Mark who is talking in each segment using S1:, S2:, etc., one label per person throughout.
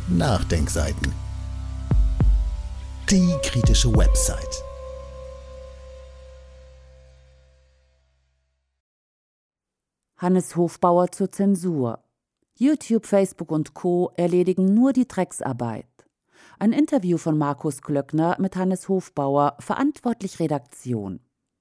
S1: Nachdenkseiten. Die kritische Website.
S2: Hannes Hofbauer zur Zensur. YouTube, Facebook und Co. erledigen nur die Drecksarbeit. Ein Interview von Markus Klöckner mit Hannes Hofbauer, verantwortlich Redaktion.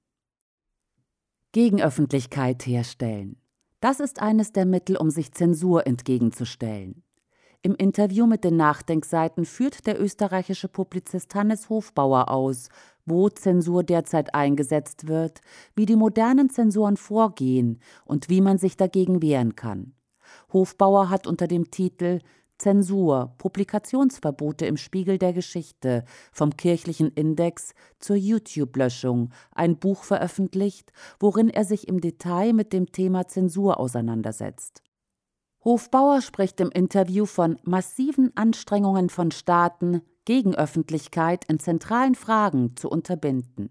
S2: Gegenöffentlichkeit herstellen. Das ist eines der Mittel, um sich Zensur entgegenzustellen. Im Interview mit den Nachdenkseiten führt der österreichische Publizist Hannes Hofbauer aus, wo Zensur derzeit eingesetzt wird, wie die modernen Zensoren vorgehen und wie man sich dagegen wehren kann. Hofbauer hat unter dem Titel Zensur, Publikationsverbote im Spiegel der Geschichte vom kirchlichen Index zur YouTube-Löschung ein Buch veröffentlicht, worin er sich im Detail mit dem Thema Zensur auseinandersetzt. Hofbauer spricht im Interview von massiven Anstrengungen von Staaten, Gegenöffentlichkeit in zentralen Fragen zu unterbinden.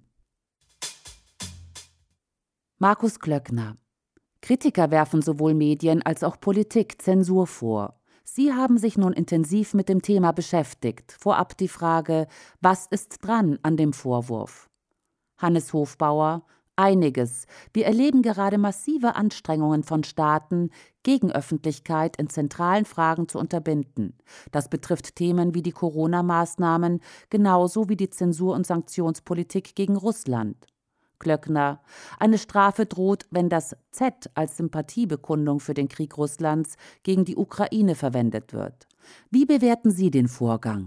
S2: Markus Klöckner. Kritiker werfen sowohl Medien als auch Politik Zensur vor. Sie haben sich nun intensiv mit dem Thema beschäftigt. Vorab die Frage, was ist dran an dem Vorwurf? Hannes Hofbauer. Einiges. Wir erleben gerade massive Anstrengungen von Staaten, Gegenöffentlichkeit in zentralen Fragen zu unterbinden. Das betrifft Themen wie die Corona-Maßnahmen, genauso wie die Zensur- und Sanktionspolitik gegen Russland. Klöckner. Eine Strafe droht, wenn das Z als Sympathiebekundung für den Krieg Russlands gegen die Ukraine verwendet wird. Wie bewerten Sie den Vorgang?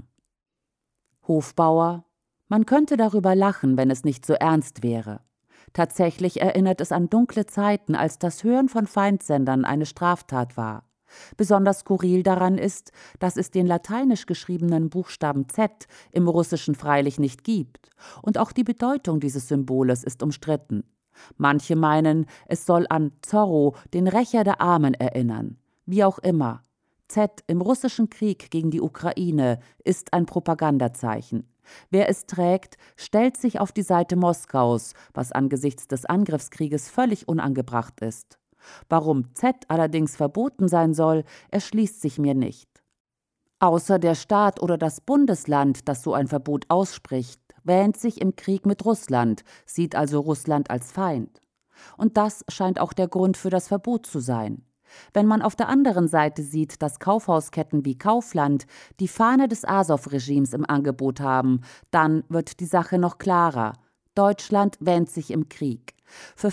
S2: Hofbauer. Man könnte darüber lachen, wenn es nicht so ernst wäre. Tatsächlich erinnert es an dunkle Zeiten, als das Hören von Feindsendern eine Straftat war. Besonders skurril daran ist, dass es den lateinisch geschriebenen Buchstaben Z im Russischen freilich nicht gibt. Und auch die Bedeutung dieses Symboles ist umstritten. Manche meinen, es soll an Zorro, den Rächer der Armen, erinnern. Wie auch immer. Z im russischen Krieg gegen die Ukraine ist ein Propagandazeichen. Wer es trägt, stellt sich auf die Seite Moskaus, was angesichts des Angriffskrieges völlig unangebracht ist. Warum Z allerdings verboten sein soll, erschließt sich mir nicht. Außer der Staat oder das Bundesland, das so ein Verbot ausspricht, wähnt sich im Krieg mit Russland, sieht also Russland als Feind. Und das scheint auch der Grund für das Verbot zu sein. Wenn man auf der anderen Seite sieht, dass Kaufhausketten wie Kaufland die Fahne des Asow-Regimes im Angebot haben, dann wird die Sache noch klarer. Deutschland wähnt sich im Krieg. Für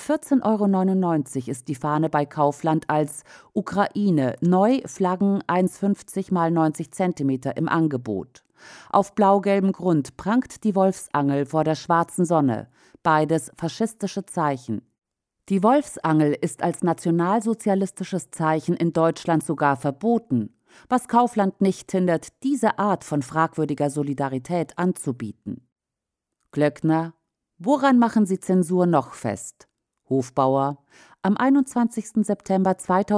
S2: 14,99 € ist die Fahne bei Kaufland als Ukraine, neu Flaggen 1,50 x 90 cm im Angebot. Auf blau-gelbem Grund prangt die Wolfsangel vor der schwarzen Sonne, beides faschistische Zeichen. Die Wolfsangel ist als nationalsozialistisches Zeichen in Deutschland sogar verboten, was Kaufland nicht hindert, diese Art von fragwürdiger Solidarität anzubieten. Klöckner. Woran machen Sie Zensur noch fest? Hofbauer. Am 21. September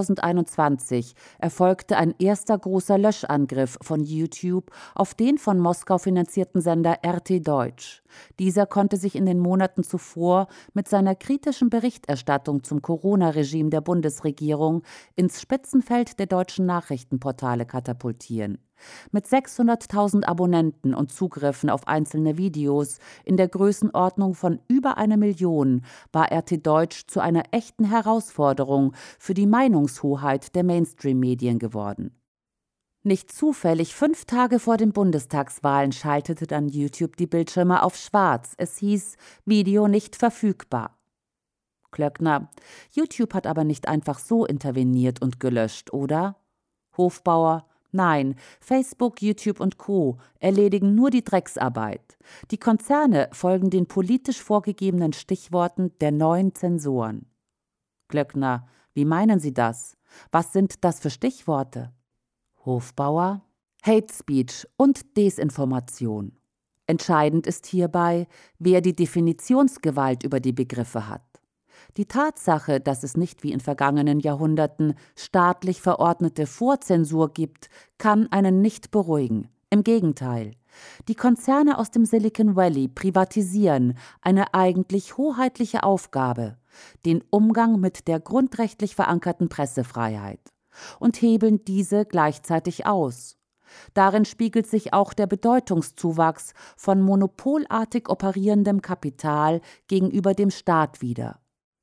S2: 2021 erfolgte ein erster großer Löschangriff von YouTube auf den von Moskau finanzierten Sender RT Deutsch. Dieser konnte sich in den Monaten zuvor mit seiner kritischen Berichterstattung zum Corona-Regime der Bundesregierung ins Spitzenfeld der deutschen Nachrichtenportale katapultieren. Mit 600.000 Abonnenten und Zugriffen auf einzelne Videos in der Größenordnung von über 1 Million war RT Deutsch zu einer echten Herausforderung für die Meinungshoheit der Mainstream-Medien geworden. Nicht zufällig 5 Tage vor den Bundestagswahlen schaltete dann YouTube die Bildschirme auf schwarz. Es hieß, Video nicht verfügbar. Klöckner. YouTube hat aber nicht einfach so interveniert und gelöscht, oder? Hofbauer. Nein, Facebook, YouTube und Co. erledigen nur die Drecksarbeit. Die Konzerne folgen den politisch vorgegebenen Stichworten der neuen Zensoren. Klöckner, wie meinen Sie das? Was sind das für Stichworte? Hofbauer, Hate Speech und Desinformation. Entscheidend ist hierbei, wer die Definitionsgewalt über die Begriffe hat. Die Tatsache, dass es nicht wie in vergangenen Jahrhunderten staatlich verordnete Vorzensur gibt, kann einen nicht beruhigen. Im Gegenteil. Die Konzerne aus dem Silicon Valley privatisieren eine eigentlich hoheitliche Aufgabe, den Umgang mit der grundrechtlich verankerten Pressefreiheit, und hebeln diese gleichzeitig aus. Darin spiegelt sich auch der Bedeutungszuwachs von monopolartig operierendem Kapital gegenüber dem Staat wider.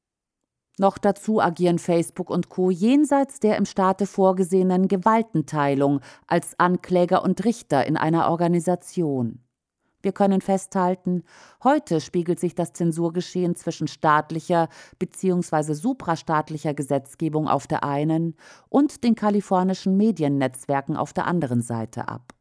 S2: Noch dazu agieren Facebook und Co. jenseits der im Staate vorgesehenen Gewaltenteilung als Ankläger und Richter in einer Organisation. Wir können festhalten, heute spiegelt sich das Zensurgeschehen zwischen staatlicher bzw. suprastaatlicher Gesetzgebung auf der einen und den kalifornischen Mediennetzwerken auf der anderen Seite ab.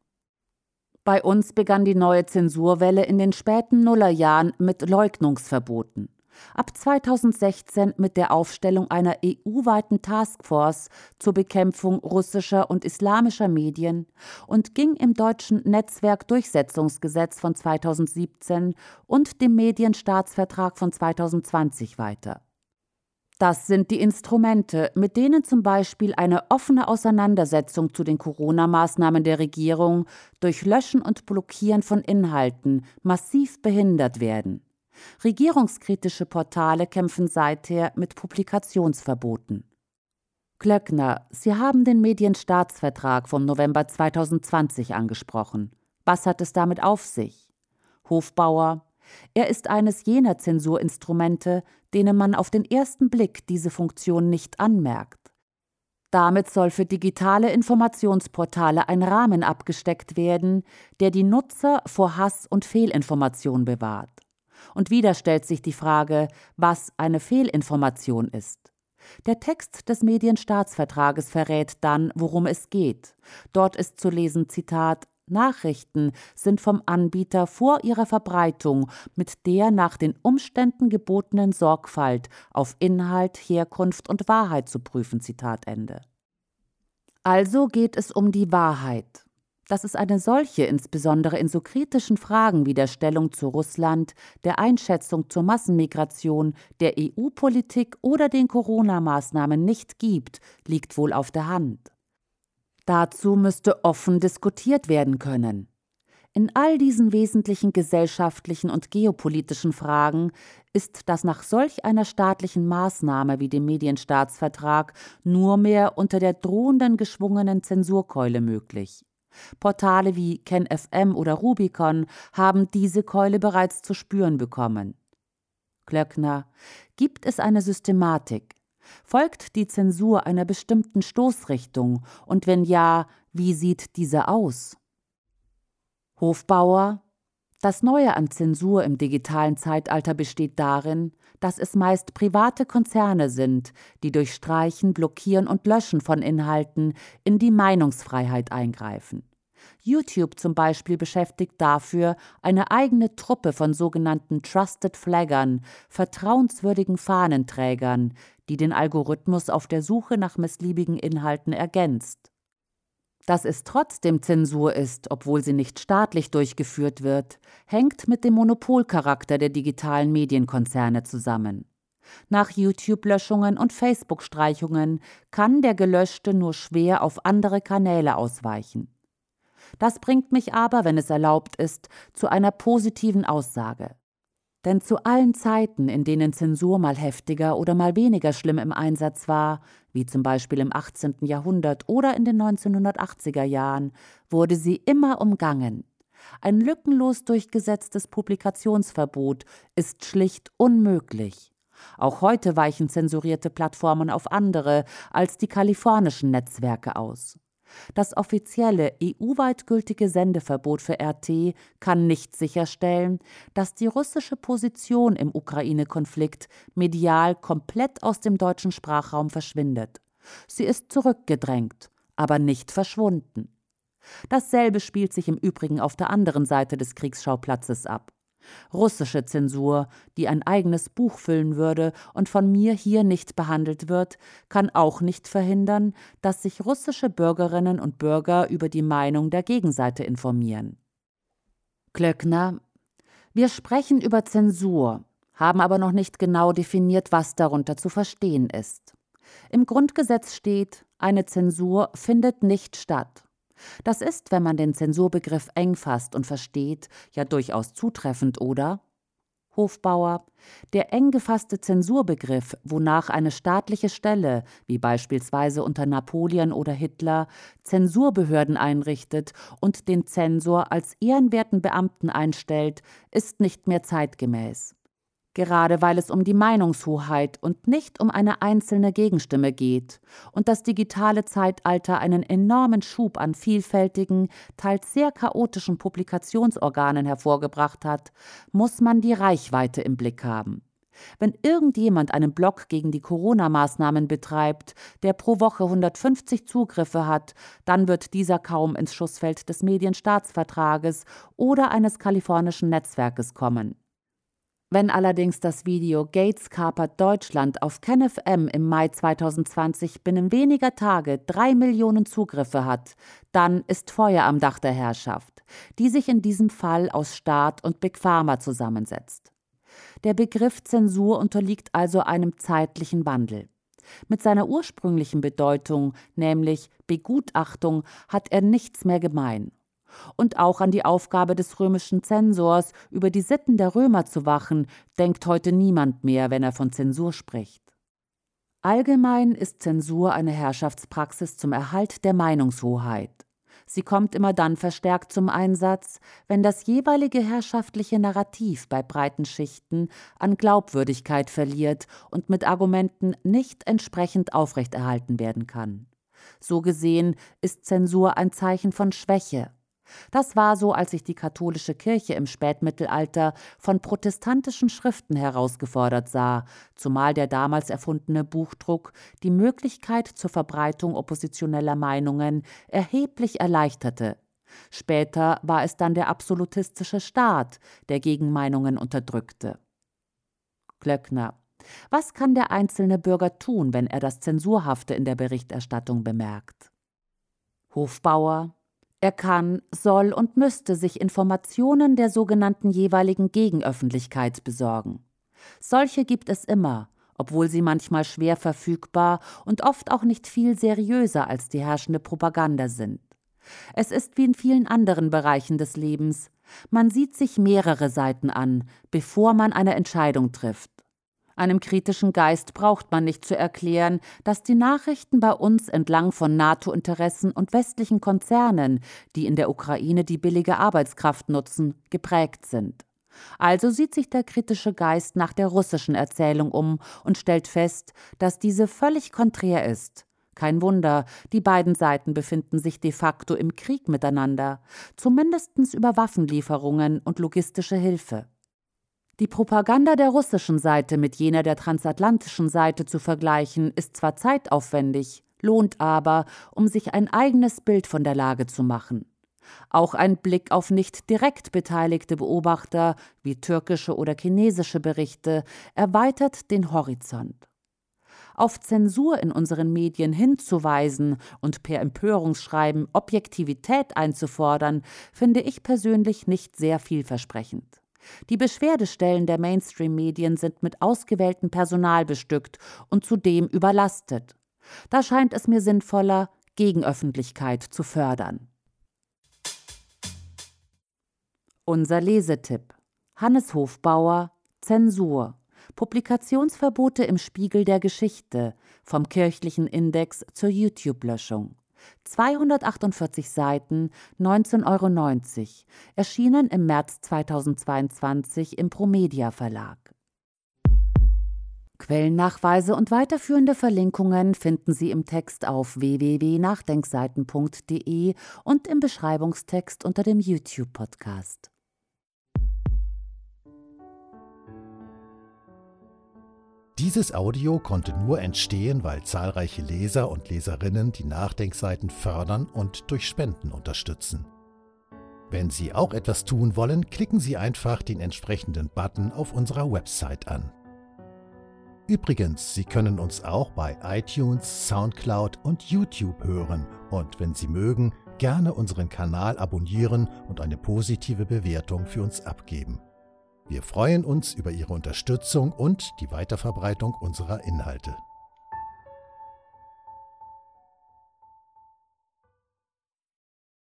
S2: Bei uns begann die neue Zensurwelle in den späten Nullerjahren mit Leugnungsverboten. Ab 2016 mit der Aufstellung einer EU-weiten Taskforce zur Bekämpfung russischer und islamischer Medien und ging im deutschen Netzwerkdurchsetzungsgesetz von 2017 und dem Medienstaatsvertrag von 2020 weiter. Das sind die Instrumente, mit denen zum Beispiel eine offene Auseinandersetzung zu den Corona-Maßnahmen der Regierung durch Löschen und Blockieren von Inhalten massiv behindert werden. Regierungskritische Portale kämpfen seither mit Publikationsverboten. Klöckner, Sie haben den Medienstaatsvertrag vom November 2020 angesprochen. Was hat es damit auf sich? Hofbauer, er ist eines jener Zensurinstrumente, denen man auf den ersten Blick diese Funktion nicht anmerkt. Damit soll für digitale Informationsportale ein Rahmen abgesteckt werden, der die Nutzer vor Hass und Fehlinformation bewahrt. Und wieder stellt sich die Frage, was eine Fehlinformation ist. Der Text des Medienstaatsvertrages verrät dann, worum es geht. Dort ist zu lesen, Zitat, Nachrichten sind vom Anbieter vor ihrer Verbreitung mit der nach den Umständen gebotenen Sorgfalt auf Inhalt, Herkunft und Wahrheit zu prüfen, Zitat Ende. Also geht es um die Wahrheit. Dass es eine solche insbesondere in so kritischen Fragen wie der Stellung zu Russland, der Einschätzung zur Massenmigration, der EU-Politik oder den Corona-Maßnahmen nicht gibt, liegt wohl auf der Hand. Dazu müsste offen diskutiert werden können. In all diesen wesentlichen gesellschaftlichen und geopolitischen Fragen ist das nach solch einer staatlichen Maßnahme wie dem Medienstaatsvertrag nur mehr unter der drohenden geschwungenen Zensurkeule möglich. Portale wie KenFM oder Rubicon haben diese Keule bereits zu spüren bekommen. Klöckner, gibt es eine Systematik? Folgt die Zensur einer bestimmten Stoßrichtung? Und wenn ja, wie sieht diese aus? Hofbauer, das Neue an Zensur im digitalen Zeitalter besteht darin, dass es meist private Konzerne sind, die durch Streichen, Blockieren und Löschen von Inhalten in die Meinungsfreiheit eingreifen. YouTube zum Beispiel beschäftigt dafür eine eigene Truppe von sogenannten Trusted Flaggern, vertrauenswürdigen Fahnenträgern, die den Algorithmus auf der Suche nach missliebigen Inhalten ergänzt. Dass es trotzdem Zensur ist, obwohl sie nicht staatlich durchgeführt wird, hängt mit dem Monopolcharakter der digitalen Medienkonzerne zusammen. Nach YouTube-Löschungen und Facebook-Streichungen kann der Gelöschte nur schwer auf andere Kanäle ausweichen. Das bringt mich aber, wenn es erlaubt ist, zu einer positiven Aussage. Denn zu allen Zeiten, in denen Zensur mal heftiger oder mal weniger schlimm im Einsatz war, wie zum Beispiel im 18. Jahrhundert oder in den 1980er Jahren, wurde sie immer umgangen. Ein lückenlos durchgesetztes Publikationsverbot ist schlicht unmöglich. Auch heute weichen zensurierte Plattformen auf andere als die kalifornischen Netzwerke aus. Das offizielle EU-weit gültige Sendeverbot für RT kann nicht sicherstellen, dass die russische Position im Ukraine-Konflikt medial komplett aus dem deutschen Sprachraum verschwindet. Sie ist zurückgedrängt, aber nicht verschwunden. Dasselbe spielt sich im Übrigen auf der anderen Seite des Kriegsschauplatzes ab. Russische Zensur, die ein eigenes Buch füllen würde und von mir hier nicht behandelt wird, kann auch nicht verhindern, dass sich russische Bürgerinnen und Bürger über die Meinung der Gegenseite informieren. Klöckner, wir sprechen über Zensur, haben aber noch nicht genau definiert, was darunter zu verstehen ist. Im Grundgesetz steht, eine Zensur findet nicht statt. Das ist, wenn man den Zensurbegriff eng fasst und versteht, ja durchaus zutreffend, oder? Hofbauer: Der eng gefasste Zensurbegriff, wonach eine staatliche Stelle, wie beispielsweise unter Napoleon oder Hitler, Zensurbehörden einrichtet und den Zensor als ehrenwerten Beamten einstellt, ist nicht mehr zeitgemäß. Gerade weil es um die Meinungshoheit und nicht um eine einzelne Gegenstimme geht und das digitale Zeitalter einen enormen Schub an vielfältigen, teils sehr chaotischen Publikationsorganen hervorgebracht hat, muss man die Reichweite im Blick haben. Wenn irgendjemand einen Blog gegen die Corona-Maßnahmen betreibt, der pro Woche 150 Zugriffe hat, dann wird dieser kaum ins Schussfeld des Medienstaatsvertrages oder eines kalifornischen Netzwerkes kommen. Wenn allerdings das Video Gates kapert Deutschland auf KenFM im Mai 2020 binnen weniger Tage 3 Millionen Zugriffe hat, dann ist Feuer am Dach der Herrschaft, die sich in diesem Fall aus Staat und Big Pharma zusammensetzt. Der Begriff Zensur unterliegt also einem zeitlichen Wandel. Mit seiner ursprünglichen Bedeutung, nämlich Begutachtung, hat er nichts mehr gemein. Und auch an die Aufgabe des römischen Zensors, über die Sitten der Römer zu wachen, denkt heute niemand mehr, wenn er von Zensur spricht. Allgemein ist Zensur eine Herrschaftspraxis zum Erhalt der Meinungshoheit. Sie kommt immer dann verstärkt zum Einsatz, wenn das jeweilige herrschaftliche Narrativ bei breiten Schichten an Glaubwürdigkeit verliert und mit Argumenten nicht entsprechend aufrechterhalten werden kann. So gesehen ist Zensur ein Zeichen von Schwäche. Das war so, als sich die katholische Kirche im Spätmittelalter von protestantischen Schriften herausgefordert sah, zumal der damals erfundene Buchdruck die Möglichkeit zur Verbreitung oppositioneller Meinungen erheblich erleichterte. Später war es dann der absolutistische Staat, der Gegenmeinungen unterdrückte. Glöckner: Was kann der einzelne Bürger tun, wenn er das Zensurhafte in der Berichterstattung bemerkt? Hofbauer: Er kann, soll und müsste sich Informationen der sogenannten jeweiligen Gegenöffentlichkeit besorgen. Solche gibt es immer, obwohl sie manchmal schwer verfügbar und oft auch nicht viel seriöser als die herrschende Propaganda sind. Es ist wie in vielen anderen Bereichen des Lebens: Man sieht sich mehrere Seiten an, bevor man eine Entscheidung trifft. Einem kritischen Geist braucht man nicht zu erklären, dass die Nachrichten bei uns entlang von NATO-Interessen und westlichen Konzernen, die in der Ukraine die billige Arbeitskraft nutzen, geprägt sind. Also sieht sich der kritische Geist nach der russischen Erzählung um und stellt fest, dass diese völlig konträr ist. Kein Wunder, die beiden Seiten befinden sich de facto im Krieg miteinander, zumindest über Waffenlieferungen und logistische Hilfe. Die Propaganda der russischen Seite mit jener der transatlantischen Seite zu vergleichen, ist zwar zeitaufwendig, lohnt aber, um sich ein eigenes Bild von der Lage zu machen. Auch ein Blick auf nicht direkt beteiligte Beobachter, wie türkische oder chinesische Berichte, erweitert den Horizont. Auf Zensur in unseren Medien hinzuweisen und per Empörungsschreiben Objektivität einzufordern, finde ich persönlich nicht sehr vielversprechend. Die Beschwerdestellen der Mainstream-Medien sind mit ausgewähltem Personal bestückt und zudem überlastet. Da scheint es mir sinnvoller, Gegenöffentlichkeit zu fördern. Unser Lesetipp: Hannes Hofbauer, Zensur. Publikationsverbote im Spiegel der Geschichte, vom kirchlichen Index zur YouTube-Löschung. 248 Seiten, 19,90 €, erschienen im März 2022 im Promedia Verlag. Quellennachweise und weiterführende Verlinkungen finden Sie im Text auf www.nachdenkseiten.de und im Beschreibungstext unter dem YouTube-Podcast.
S1: Dieses Audio konnte nur entstehen, weil zahlreiche Leser und Leserinnen die Nachdenkseiten fördern und durch Spenden unterstützen. Wenn Sie auch etwas tun wollen, klicken Sie einfach den entsprechenden Button auf unserer Website an. Übrigens, Sie können uns auch bei iTunes, Soundcloud und YouTube hören und, wenn Sie mögen, gerne unseren Kanal abonnieren und eine positive Bewertung für uns abgeben. Wir freuen uns über Ihre Unterstützung und die Weiterverbreitung unserer Inhalte.